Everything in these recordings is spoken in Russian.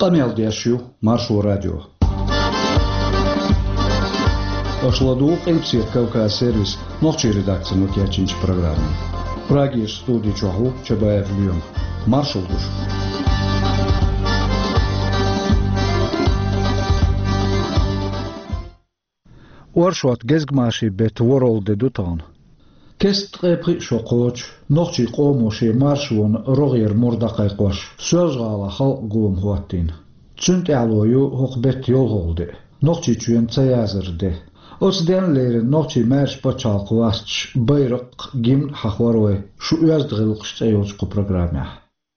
قميل ديشيو مارشو راديو أشلادوق إلبسير كوكا سيرفيس نوخشي редакция нокиячинч программы. Прагиш студии чоху Чабаев Львом. Маршал душ. Оршот гезгмаши бет воролд дутан. Кест قبري شوقوش نوخشي قوموشي مارشون روغير مردقاي قوش سوزغالا خلق قوم هواتين تسنت علويو هوق بيت يولغولدي نوخشي تشوين تيازردي أصدين لير نوخشي مارش بچال قواستش بيرق جيم حخواروي شو يازدغلقش تيوزقو برنامج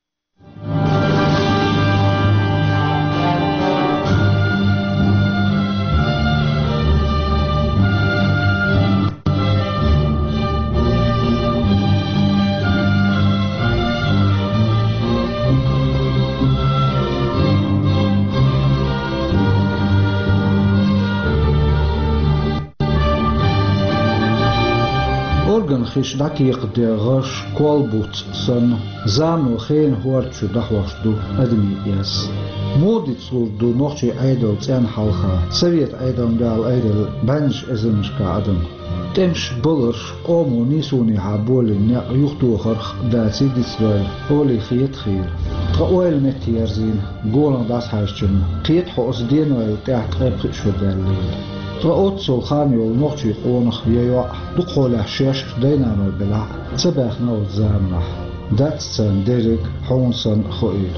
خيش دقيق دي غش كولبوت سن زامو خين هورتشو دحوشدو أدمي ياس مودي تصلدو نوخشي أيدل تيان حالخا سويت أيدل دال أيدل بانش إزمش كعدم تمش بلرش قومو نيسوني عبولي نيق يختو خرخ داتي ديسوال أولي خيط خير تقويل متيارزين قولن داس حاجتن قيت حوص دينويل تحت غيب شو دالليل ترأوتسو خانيو نوخشي قونخ ييوع دقوله شيش دينانو بلا تباخ نو زامنح داتسن ديريك حونسن خويل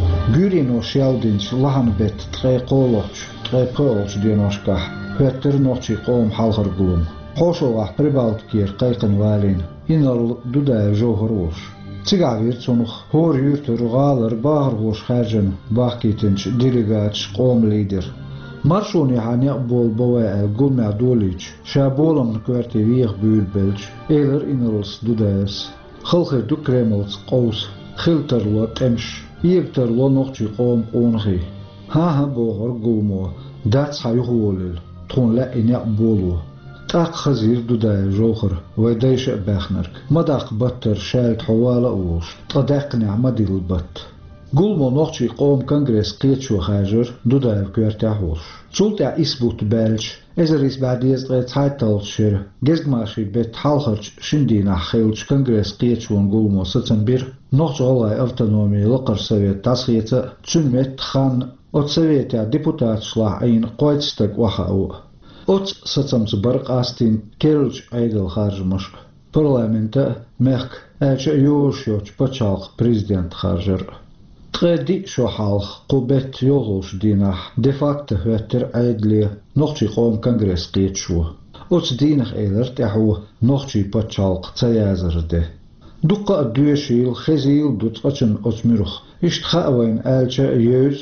جورينو شيالدينش لحن بيت تغي قولوش تغي قولوش دينوشكح هوتر نوخشي قوم حالغر قلوم حوشوغح بريبالت كير قيقن والين إنر دودا جوهروش تيغاوير تونخ هور يورتر غالر باهر غوش خارجن باقيتنش ديريغاتش قوم ليدر مارشوني حانيق بول بواء قول معدوليج شابولم نكوارتي ويغ بول بلج إيلر إنرلس دوداس خلخي دو كريملز قوس خلتر لو تمش يكتر لو نوخشي قوم قونغي ها بوغر قومو داتس حيوغولل تخون لا إنيق بولو تاق خزير دودا جوخر ويدايش باخنرك مداق بطر شالت حوالا اوش تقداق نعمدي البط قولمو نوخشي قوم كونغرس قيتشو خاجر دودا كوارتاحوش تولتع إسبوت بالج إزريس بعد يزغيت هايتالشير جزماشي بيت حالخرج شندينا خيلش كونغرس قيتشون قولمو ستنبير نوخش غلاي أوتونومي لقر سويت تاسخيتا تسنمت خان أوت سويتا ديبوتات شلاح أين قويتستك وحاو أوت ستمز برق آستين كيلج أيدل خارج مشق برلامنتا مخك أجا يوش بچالق بريزيدنت خارجر تغدي شو حالخ قوبت يوغوش ديناح دفاكت هوتر عيدلي نوخشي قوم كونغرس قيتشو اوت دينخ ايلر تحو نوخشي بچالق تيازر ده دقا دوشيل خزيل دوت قچن اوتميرخ اشتخا اوين آلچا يوز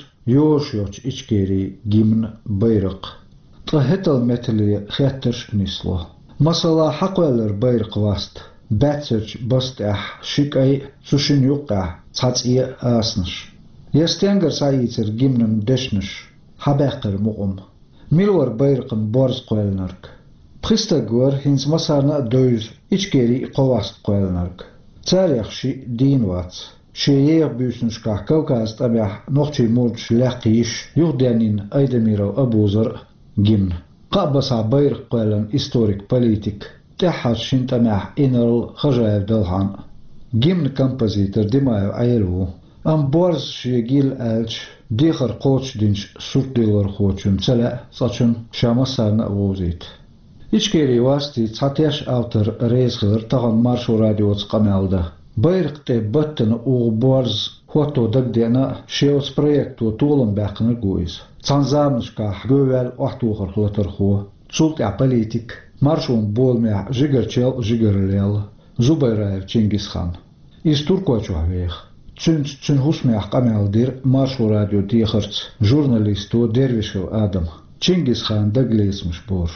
يوش اشكيري جيمن بيرق تغهتل متلي خياترش نسلو مسلا حقوالر بيرق واست باتسرج بستح شيكاي سوشين يوقع تاتسية آسنش يستنجر سايتر جيمنم دشنش حباقر مقوم ميلور بيرقن بورز قوالنرك بخستاقور هنز مسارنا دوز إچكيري قواست قوالنرك تاريخ شي دين واتس شيير بيسنشكا كوكاز تبع نوخشي مورج لاقيش يغدانين ايدميرو أبوزر جيمن قابسا بيرق قوالن إستوريك بوليتيك تحت شنتمع إنرل خجايف دلحان جيمن كمبوزيتر ديمايو عيلو أم بورز شيجيل ألش ديخر قوتش دينش سوت ديلر خوتشن سلا ساتشن شامسارنا أوزيت إشكيري واستي تساتيش أوتر ريزغر تغن مارشو راديو تقامالده بيرق تي بطن أو بورز هوتو دقدينا شيوز بريكتو طولن باقنا قويز تنزامنشكاح قوال وحتوخر خلطر خو تسولتع بوليتيك مارشون بولمع جيجرچيل جيجرليل زوبيرايف چنگيز خان إز تركوچو هويخ تسن هسمع قمال دير مارشو راديو ديخرت جورناليستو ديرويشو آدم چنگيز خان دقليز مشبور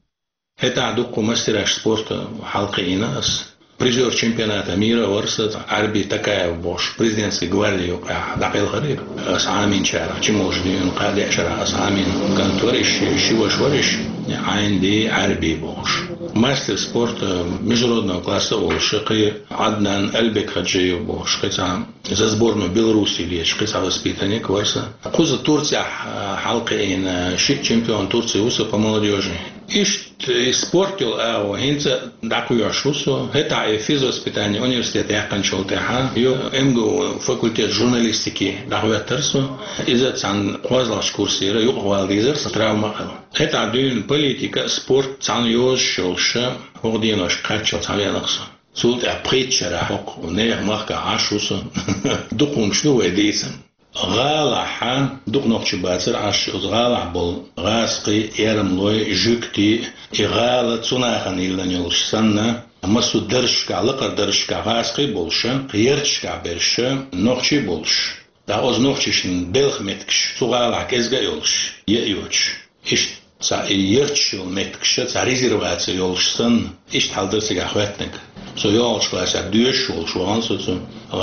Это عدوكو مستراش спорта حلقة إناس призер чемпионата мира ورصة عربي تكايف بوش президентской гвардии دقيل غريب أسعامين شارع چموجدين قادع شارع أسعامين كانت ورش شوش ورش عندي عربي بوش мастер спорта международного класса Олши, Аднан Альбек Хаджиев Бошкица, за сборную Беларуси Лечкица воспитанник Варса. Куза Турция Халкаин, шик чемпион Турции Уса по молодежи. Ишт испортил хинца дакуя шусу. Это физвоспитание университета я кончил теха. МГУ факультет журналистики дакуя терсу. Из-за цан хвазлаш курсира юхвал дизер травма. Это один политика спорт цан юж шолша. Вогдинош качал цавянаксу. Султ апритчера хок не махка ашусу. Дукум шну эдисен. غالحا دوق نقش باتر عش غالح بول غاسقي يرم لوي جوكتي غالة صناخن إلان يلش سنة مسو درشكا لقر درشكا غاسقي بولشا قيرتشكا برشا نقشي بولش دا اوز نقششن بلخ متكش سو غالح كزغا يلش يأيوش إشت سا يرتشل متكش سا ريزيروغاتي يلش سن إشت حالدرسي أخواتنك سو يالش كلاس دوش والشوان سو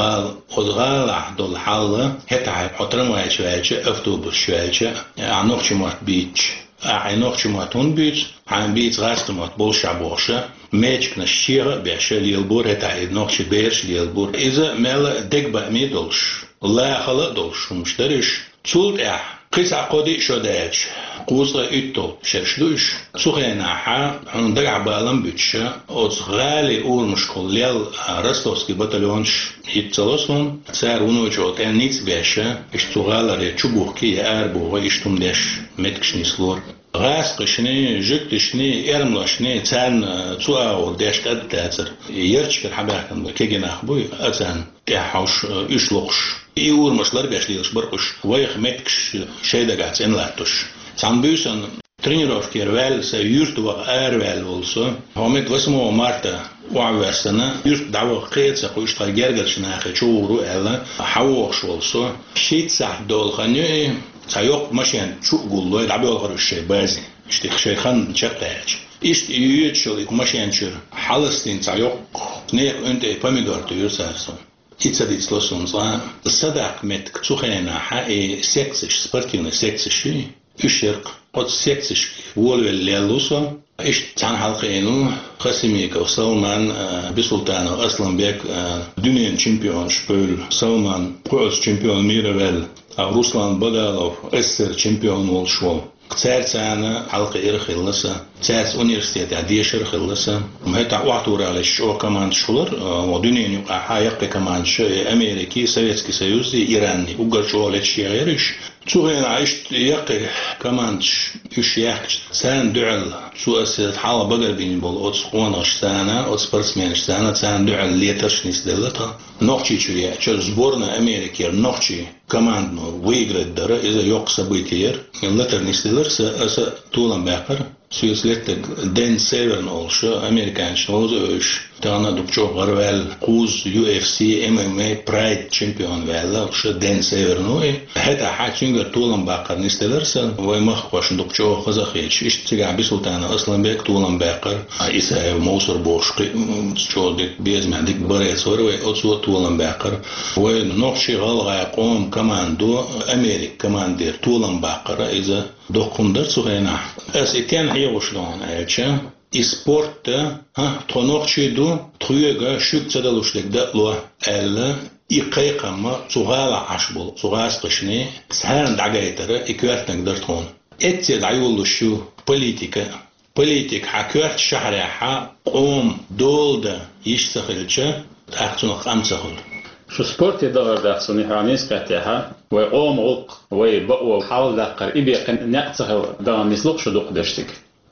غال دول حالة هتعب حطرم وايش أفتوبوس شوالش عنوخش مات بيتش عنوخش ماتون بيتش عن بيتش غاست مات بولشا بوشا ميتش نشيرة بيش ليلبور هتعب نوخش بيرش ليلبور إذا مال دقبة ميدولش لا خلق دولش ومشتريش تولد قيس عقودي شداج قوسة إتو شرشدوش سخينا حا عندك بالام بيتشا أوز غالي أول مشكل ليال رستوسكي بطليونش يتصلصون سار ونوجو تانيتس بيشا اشتغال ري تشبوكي أربو ويشتم داش متكشني سلور غاس قشني جكتشني إرملاشني تان تواو داش قد تاتر يرتشكر حباكن كيجي أخبوي أتان تحوش يشلوش يور مشلر بيشليش برقش ويخ متكش شيدا قاعد إنلاتوش سام بيسن тренировки рвался юртуа арвал болсо хамет восьмого марта وعوسنا يرت دعوة قيتس قويش تاجرجش ناخي شورو ألا حوش болсо شيت صح دول خنيو تايوق ماشين شو قولوا يلعبوا غير الشيء بازي اشتيخ شيخان شقاج إشت يوتشل ماشين شر حالستين تايوق نيق أنت باميدور تيرساسو إتصدق لسونزا الصدق مت كتوخينا حقي سكسش سبورتيون سكسشي الشرق قد سكسش وولو الليلوسو إيش تان حلقة إنه قسميك أو سلمان بسلطان أصلا بيك دنيا شامبيون شبول سلمان قوس شامبيون ميرابل روسلان بدالوف أسر شامبيون والشو تسارت أنا حلقة إرخيلسة تسارت أونيفرسيتي عديش إرخيلسة مهتا وعطورة على شو كمان شولر ودنيا يقع حيقة كمان شيء أمريكي سويتسكي سيوزي إيراني وقال شو على شيء غيرش تسوين عشت يقي كمان إيش يحكي سان دعل سو أسد حالة بقر بين بول أوتس قوانش سانا أوتس برسمينش سانا سان دعل ليترش نسدلتها نوخشي شوية شو سبورنا أمريكير نوخشي كمان ويجرد درا إذا يوق سبيتير اللتر نسدلر سا طولا باقر سويس لتك دين سيفرن أولشو أمريكان شنوز أوش تانا دكتور غروال قوز UFC MMA برايد شامبيون والا أولشو دين سيفرنوي هذا حاجة طولا باقر نسدلر سا ويمخ واش دكتور خزاخيش إيش تيجي بسلطانة أصلا بيك طولا باقر إسا موسر بوشقي شو ديك بيزمع ديك بريس وروي أتصو طولا باقر ونوخشي غالغا يقوم كمان دو أمريك كمان دير طولا باقر إذا دوكم درسو هنا أس إتيان هي وشلون أيشة إسبورت تنوخشي دو تخيجا شوك تدلوشلك دلوا ألا إقيقا ما صغال عشبول صغاس قشني سهرن دعايتر إكوارتنك درتون إتي دعيولو شو بوليتيك حكوارت شهرها قوم دولدا يشتغلشا تأخذون خمسة شو سبورت يدور داخسوني هرانيس كاتها وقوم غلق ويبقوا حاول دقر إبيقن نقصه دان نسلق شو دوق دشتك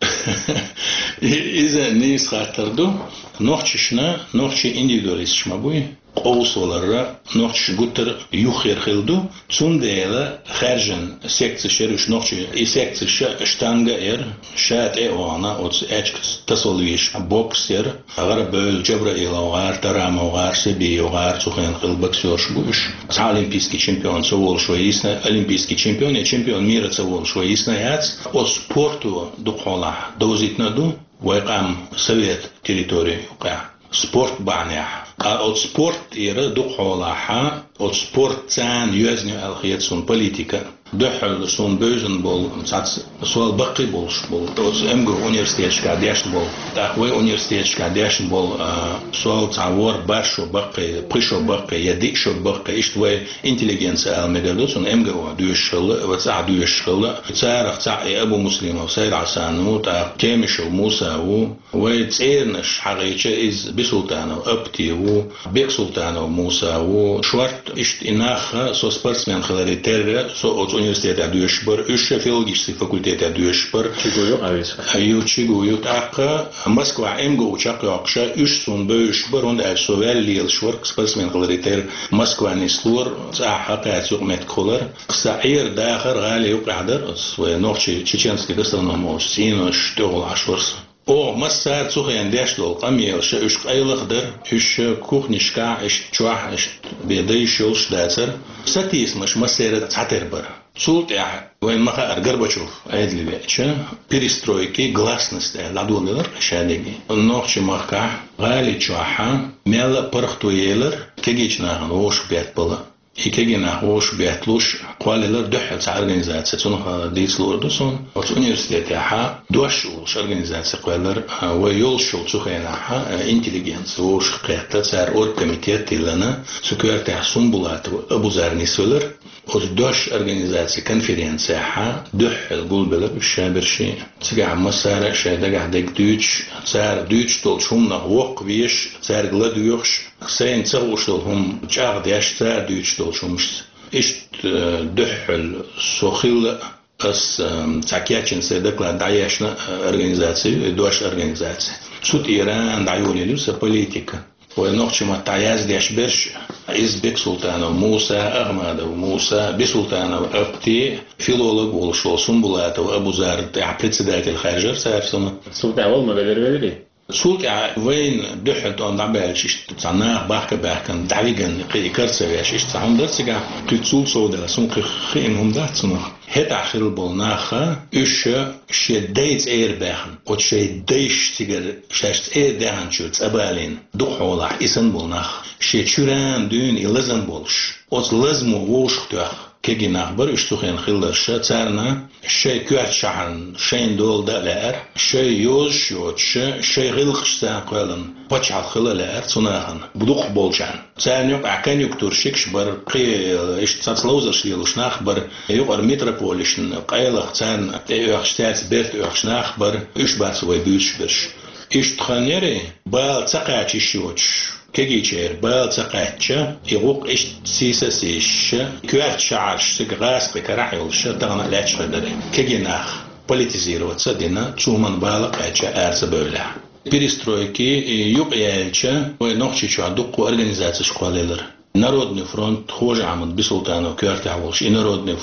إذا نيس خاطردو نوخشي إنديفيدواليست شمابوي قوسولر نوخش قطر يخير خلدو تسونديلا خارجن سكتشير نوخشي سكتش شتانغا شات وانا اوتس اتش تصوليش بوكسير غرب جبرائيل وغار ترام وغار سبي وغار سخين خل بوكسير شبوش олимпийский чемпион совол швейисна олимпийский чемпион мира совол швейисна яц о спорту духола дозитнаду ويقام سويت تريتوري وقع سبورت بعنيح от спорт إيرا دخولها от спорт цан юзню алхиет сун политика дохл сун бөзен бол сац суал бақи болш бол от МГУ университетка дяш бол такой университетка дяш бол суал цавор башо бақи пришо бақи ядикшо бақи иштвай интеллигенция алмедо сун МГУ дуешл вот за дуешл царах ца абу муслимов сайр асану та темишо муса و تسيرنش حقيقة إز بسلطانه أبتيو بسلطانه موسى وشورت إشت إناخ سو سبورتسمان خلالي تر سو أوت أونيفرسيتات أدوشبر إيش فيلوجيستي فاكولتات أدوشبر تشيجويو أويس أيو تشيجويو تاق موسكوا إمجو وشاق يقشة إيش سون بيشبر وند أسوال ليل شورك سبورتسمان خلالي تر موسكوا نسلور حقا سوق متكولر سعير داخل غالي يقع درس ونوخشي تشينسكي دستنا موش سينوش تغل عشورس او مسار تسوخي انداش لو قميش اش قيلخ در اش كوخنيشكا اش تشوح اش بيدي شولش داتر ستيس مش مسير تعتر بر سولت وين ما ارغربачев ايدلي بيتش перестройки гласность ладулер шадеги нохчи маха гали чаха мел пархтуелер кегична ош бет бала إيكيجنا هوش بيتلوش قاللر دحل سع организация تونها ديس لوردوسون أو universitet ها دوش وش organiизация قاللر ويولشوا تخينا ها intelligence وش قيادة سعر أور كميتات لنا سكوير تحسون بلات أبو زارني سولر أو دوش organiизация конференция ها دحل قول بلا بالشابر شيء تجع مسار شيء دجع دك دوش سعر دوش طول شومنا وق بيش سعر غلاديوش سين تغوشلهم جاغ ديش سعر دوش طول شومش إيش دحل سخيل أس تاكياتشن سيدكلا دايشنا organiизация دوش organiизация سود إيران دايولي لوسا политика ونقش ما تعياز ديش برش إزبك سلطان موسى أحمد وموسى بسلطان أبتي فيلولوج والشو سنبلات وأبو زار تاع председатель خارجر سافسنا سلطان أول ما بدر سلطة وين دحت عند عبالش تصنع بحكن دعيجن كرسويش تصنع درسجع تتصل صودا سنق خينهم داتنا هت آخر بالناخه إيش شديت إير بحن قد شديش تجر شاشت إير دهن شوت أبالين دخوله إسن بالناخ شيشوران دون إلزم بولش أصل لازم ووش تأخ كي نخبر اشتوخين خلال شاترنا شيء كوات شحن شين دول دلار شيء يوز شوتش شيء غلقش ساقلن بچال خلال صناعن بدوق بولجان سانيوك عكان يكتور شكش بر قي اشتاتلوزش يلوش نخبر يقر متروبوليشن قيلخ تان يخشتات بيرت يخشنخبر ايش بارس وي بيش برش اشتخانيري بال تقاچ شوتش كيجيشير بالتقاتشا يغوق إيش سيساسيش كوات شعرش تقراس بكراحيولش تغنى لاتش خدري كيجيناخ политизировать садина чуман балакача арса бөлә перестройки юqyalcha нохчича дуқу организация школалар Народный фронт хоже Ахмад Бисултанов квартаволш и Народный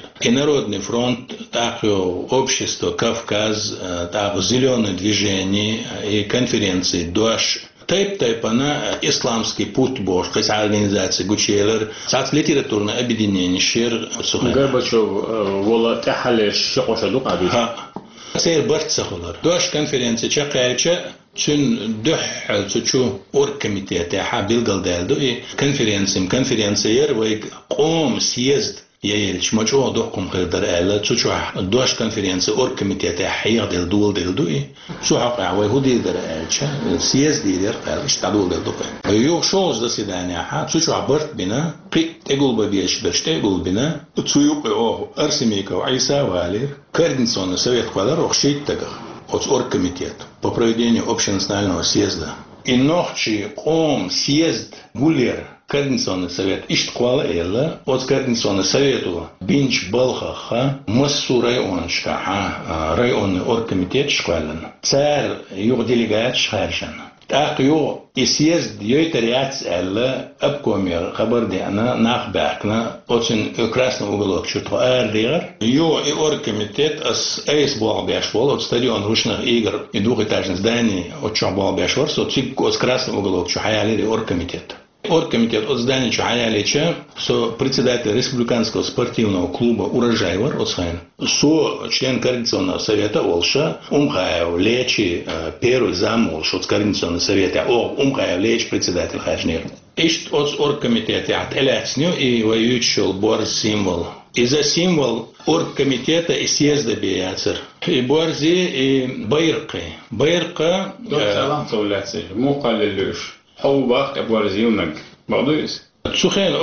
фронт так общество Кавказ так зеленое движение и конференции ДОШ Тайп она исламский путь Бож, то есть организация Гучелер, сад литературное объединение Шир Сухай. Горбачев вола тахалеш шокошаду аду. Сейр Бартсахолар. Дош конференция чакайча чун дохал чу оргкомитет ха билгалдалду и конференция вай قوم съезд يلش مجموعة دقم قدر على تشوح دوش كونفرنس أور كميتة حياة الدول دلدوي شو حقا ويهودي در علشة سياس دير قالش تعدول دلدوي يو شوز ده سيدانيا ها تشوح برت بنا قي تقول ببيش برش تقول بنا تسويق أو أرسميك وعيسى والير كاردنسون سويت قدر وخشيت تجر от оргкомитет по проведению общенационального съезда. И ночи قوم съезд гулер Координационный совет Иштқуала Элла от Координационного совета Бинч Балхаха Массу районшка районный оргкомитет Шквален. Царь юг делегат Шхаршан. Так ю и съезд йойтариац Элла обкомер хабар диана нахбакна очень красный уголок чутва ардигар. Ю и оргкомитет с эйс Балбяшвол от стадион ручных игр и двухэтажных зданий от Чабалбяшвор от красный уголок чухаяли оргкомитет. Оргкомитет от Зданича Аялича, со председатель Республиканского спортивного клуба «Урожайвар» Оцхайн, со член Координационного совета Олша, Умхаев Лечи, первый зам Олша от Координационного совета, Умхаев Лечи, председатель Хажнир. Ишт от оргкомитета от Эляцню и воюющий борз символ. И за символ оргкомитета и съезда бияцер. И борзи, и байрки. Байрка... Салам цауляци, мукалилюш. Ховбах и борзи унаг. Багдуис? Цухен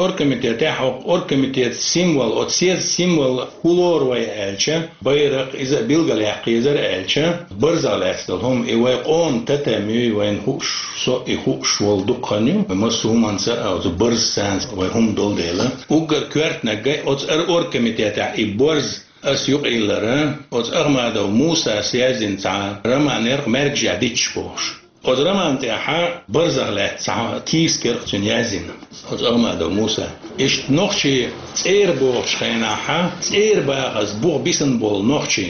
оргкомитет символ, от съезд символ хулорвай эльча, байрак иза билгаляк изар эльча, барзалясталхом, и вайон татамю, вайн хуш, со и хуш волдукханю, масуманца, аут барзсанс, вайхум долдела. Угар квартнагай, от оргкомитета и борз أسيق إلى أز أغمد موسى سيازن تاع رمانير مرجع ديتشبوش أز رمان تاعها برزغلات تاع تيسكر تنيازن أز أغمد موسى إيش نخشي تير بوش خيناها تير باغز بوغ بيسن بول نخشي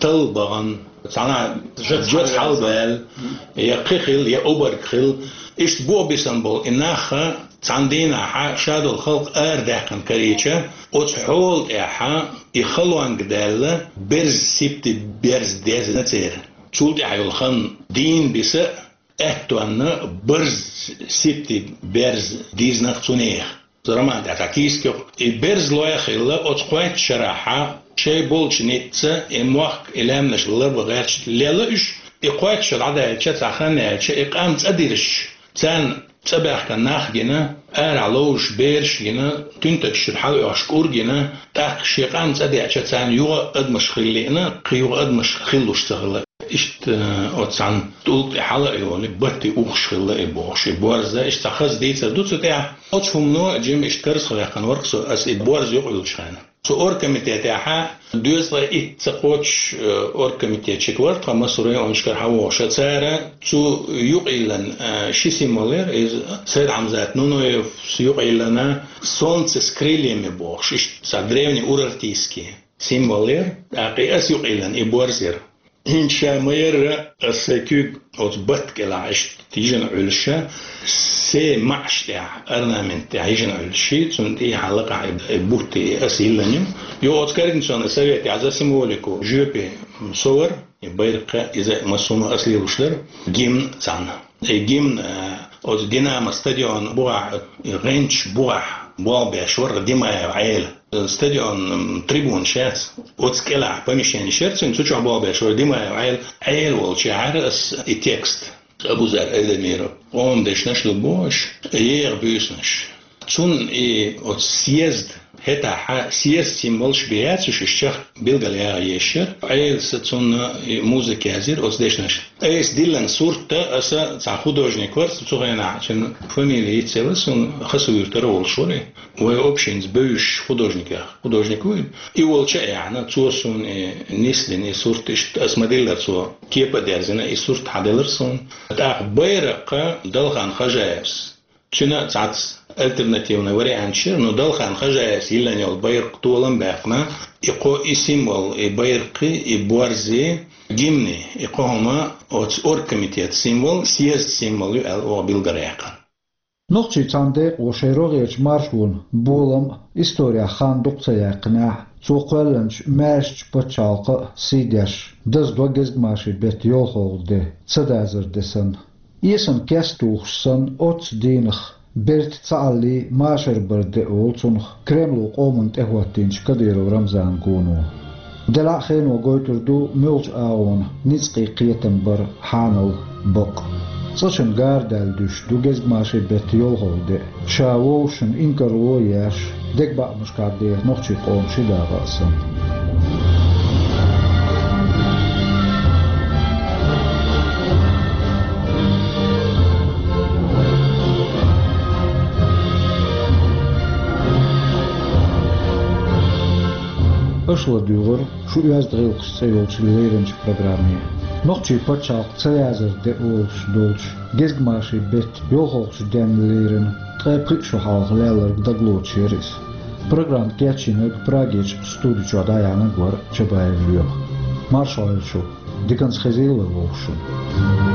تلبغن تاع جت حلبال يا قخل يا أوبر خل إيش بوغ بيسن بول إناخا تعندينا شادو الخلق أرداقن كريتشا وتحول إيحا يخلوان قدالة برز سيبتي برز ديز نتير تولد إيحا يلخن دين بيسا أهتوانا برز سيبتي برز ديز نقصونيخ زرمان تعتاكيس كيو برز لويا خيلا وتقويت شراحة شي بولش نيتسا إموخ إلامنش اللرب غيرش ليلش إقويت شرعدا يتشا تاخانا يتشا إقام تأديرش تان تبعك الناخجنا علوش بيرش جنا تنتج الحلقة أشكور جنا تاخ شيقان تدي عشان يوغا أدمش خلينا قيوغا أدمش خلوش تغلا إشت أتسان تقول حلقة يوني بتي أوخش خلا إبوش إبوارزة إشت خاص ديت دوت تاع أتفهم نوع جيم إشتكرس خلاقن ورقص أس إبوارز يقولش خانة سو أوركميتة تاعها دوزلا إتسقوش أوركميتة شكور قام سوري أنشكر حوا شتسارة سو يقيلن شي سيمولير إز سيد عمزات نونو يقيلنا солнце с крыльями бог إيش سادريوني أورارتيسكي سيمولير أقي أس يقيلن إبوارزير إن شاء ما يرى السكوك أتبت كلا إيش تيجن علشة سي معش تاع أرنامن تاع يجن علشة تنتي حلقة بوتي أسيلنيم يو أتكلم إنسان السوية تاع سيمبوليكو جوبي صور يبيرق إذا مسوم أصلي وشلر جيم سانا جيم أت دينام استاديون بوع غنش بوع بيشور ديما عيل استاديون تريبون شات أتكلم بمشين شرط نسوي بوع بيشور ديما عيل والشعار التكست أبو زر إدميرو قوم دش نشل بوش بيسنش تون أتسيزد هتا سيز سيمبولش بياتش الشيخ بيلغاليا يشر عيل ستون موزيكا زير أتدشنش أيس ديلن صورته أسا تعخدوجني كورس تسوغينا عشان فاميلي يتسوسون خاصو يرترول شوري وأوبشنز بيش خدوجنيكوين يولش يعني تسوسون نيسلين صورتش اسم ديلر سو كيبا ديرزنا صورت حدلرسون تاع بيرق دلخان خجايس شنا تعت альтернативный вариант, но далхан хажая сильно не байрк толом бахна, ико и символ и байрки и буарзи гимны, ико хома от оргкомитет символ, съезд символ о Белгоряка. Нохчи цандек о шейрогеч маршвун болом история хан дукцаяқна цоқаланч мәшч пачалқа сидяш дыз догезгмаши бет йолхолде цадазыр десен. Иесен кестухсан от динах برت تعلي ماشر برد أولتون كريملو قومن تهواتينش كديرو رمزان كونو دلع خين وقويتردو ملج آون نزقي قيتن بر حانل بق صشن غاردال دوش دو جزg ماشي بيت يولغو شاووشن إنكرو ياش دك بق مش قادير نوخشي قوم شدا غاسن أشلا ديغر شو يازدغيل قصيولش ليرنش برنامج نوخشي باتشاق تسيازر دولش دولش جزg ماشي بيت يوخوش دان ليرن تقيب شو حالغ ليلر دغلوت شيريس برنامج كياتشينك براغيش ستوديو دايانا غور چبايل يو مارشال شو ديكنس خزيل ووشن